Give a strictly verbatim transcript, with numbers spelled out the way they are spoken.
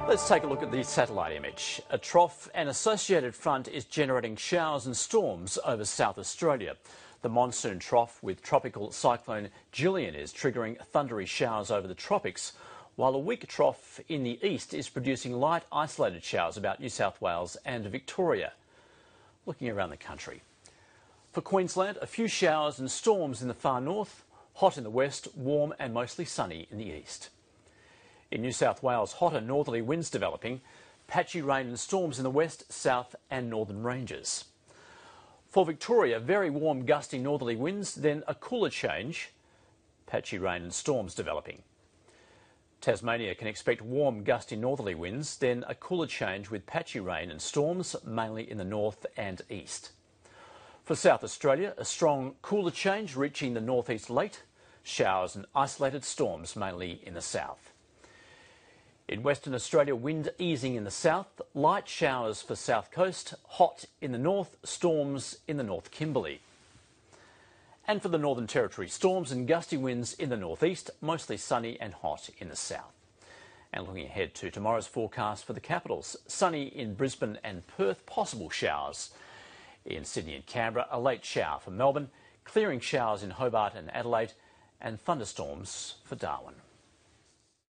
Let's take a look at the satellite image. A trough and associated front is generating showers and storms over South Australia. The monsoon trough with tropical cyclone Gillian is triggering thundery showers over the tropics, while a weak trough in the east is producing light isolated showers about New South Wales and Victoria. Looking around the country. For Queensland, a few showers and storms in the far north, hot in the west, warm and mostly sunny in the east. In New South Wales, hotter northerly winds developing, patchy rain and storms in the west, south and northern ranges. For Victoria, very warm gusty northerly winds, then a cooler change, patchy rain and storms developing. Tasmania can expect warm gusty northerly winds, then a cooler change with patchy rain and storms, mainly in the north and east. For South Australia, a strong cooler change reaching the northeast late, showers and isolated storms mainly in the south. In Western Australia, wind easing in the south, light showers for South Coast, hot in the north, storms in the North Kimberley. And for the Northern Territory, storms and gusty winds in the northeast, mostly sunny and hot in the south. And looking ahead to tomorrow's forecast for the capitals, sunny in Brisbane and Perth, possible showers. In Sydney and Canberra, a late shower for Melbourne, clearing showers in Hobart and Adelaide, and thunderstorms for Darwin.